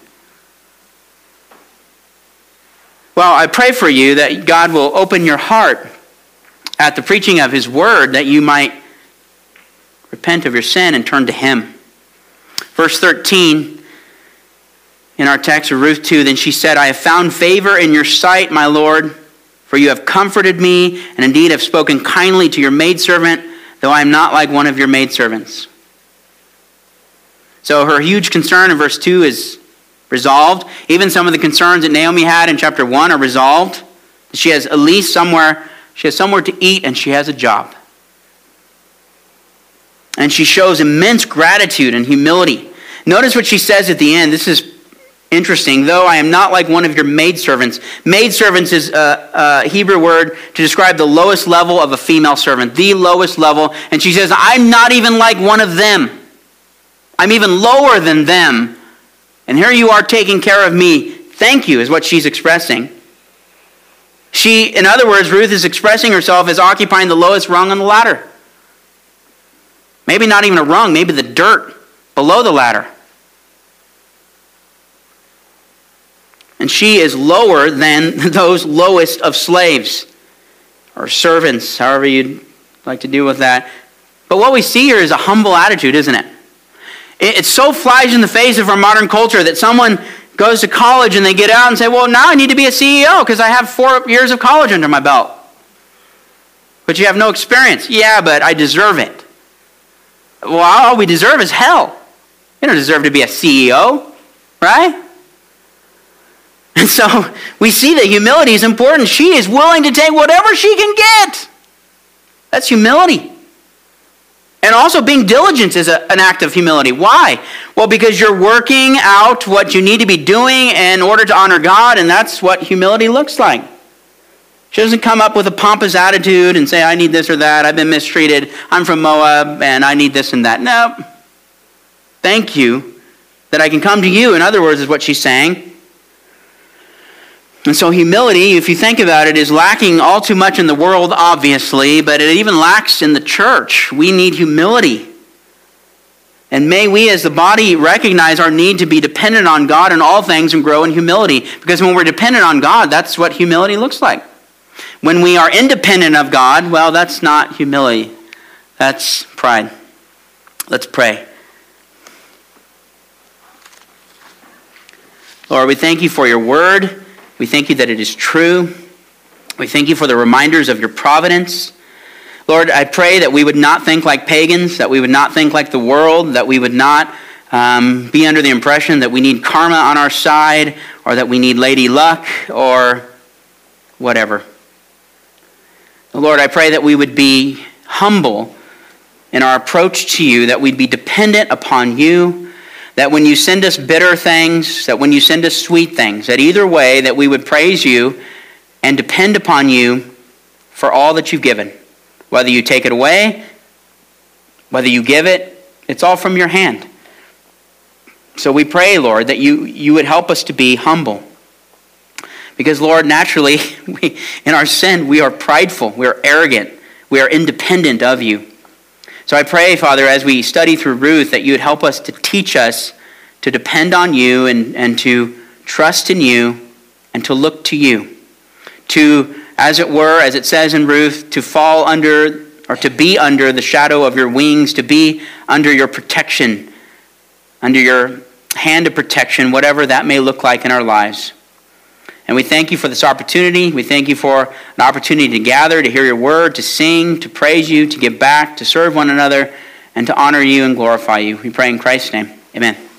Well, I pray for you that God will open your heart at the preaching of his word that you might repent of your sin and turn to him. Verse thirteen in our text of Ruth two, then she said, I have found favor in your sight, my Lord, for you have comforted me and indeed have spoken kindly to your maidservant, though I am not like one of your maidservants. So her huge concern in verse two is resolved. Even some of the concerns that Naomi had in chapter one are resolved. She has at least somewhere, she has somewhere to eat and she has a job. And she shows immense gratitude and humility. Notice what she says at the end. This is interesting. Though I am not like one of your maidservants. Maidservants is a, a Hebrew word to describe the lowest level of a female servant. The lowest level. And she says, I'm not even like one of them. I'm even lower than them. And here you are taking care of me. Thank you is what she's expressing. She, in other words, Ruth is expressing herself as occupying the lowest rung on the ladder. Maybe not even a rung, maybe the dirt below the ladder. And she is lower than those lowest of slaves or servants, however you'd like to deal with that. But what we see here is a humble attitude, isn't it? It so flies in the face of our modern culture that someone goes to college and they get out and say, well, now I need to be a C E O because I have four years of college under my belt. But you have no experience. Yeah, but I deserve it. Well, all we deserve is hell. You don't deserve to be a C E O, right? And so we see that humility is important. She is willing to take whatever she can get. That's humility. And also being diligent is a, an act of humility. Why? Well, because you're working out what you need to be doing in order to honor God, and that's what humility looks like. She doesn't come up with a pompous attitude and say, I need this or that, I've been mistreated, I'm from Moab, and I need this and that. No. Thank you that I can come to you, in other words, is what she's saying. And so humility, if you think about it, is lacking all too much in the world, obviously, but it even lacks in the church. We need humility. And may we as the body recognize our need to be dependent on God in all things and grow in humility. Because when we're dependent on God, that's what humility looks like. When we are independent of God, well, that's not humility. That's pride. Let's pray. Lord, we thank you for your word. We thank you that it is true. We thank you for the reminders of your providence. Lord, I pray that we would not think like pagans, that we would not think like the world, that we would not um, be under the impression that we need karma on our side, or that we need lady luck, or whatever. Lord, I pray that we would be humble in our approach to you, that we'd be dependent upon you, that when you send us bitter things, that when you send us sweet things, that either way that we would praise you and depend upon you for all that you've given. Whether you take it away, whether you give it, it's all from your hand. So we pray, Lord, that you, you would help us to be humble. Because, Lord, naturally, we, in our sin, we are prideful, we are arrogant, we are independent of you. So I pray, Father, as we study through Ruth, that you would help us to teach us to depend on you and, and to trust in you and to look to you. To, as it were, as it says in Ruth, to fall under or to be under the shadow of your wings, to be under your protection, under your hand of protection, whatever that may look like in our lives. And we thank you for this opportunity. We thank you for an opportunity to gather, to hear your word, to sing, to praise you, to give back, to serve one another, and to honor you and glorify you. We pray in Christ's name. Amen.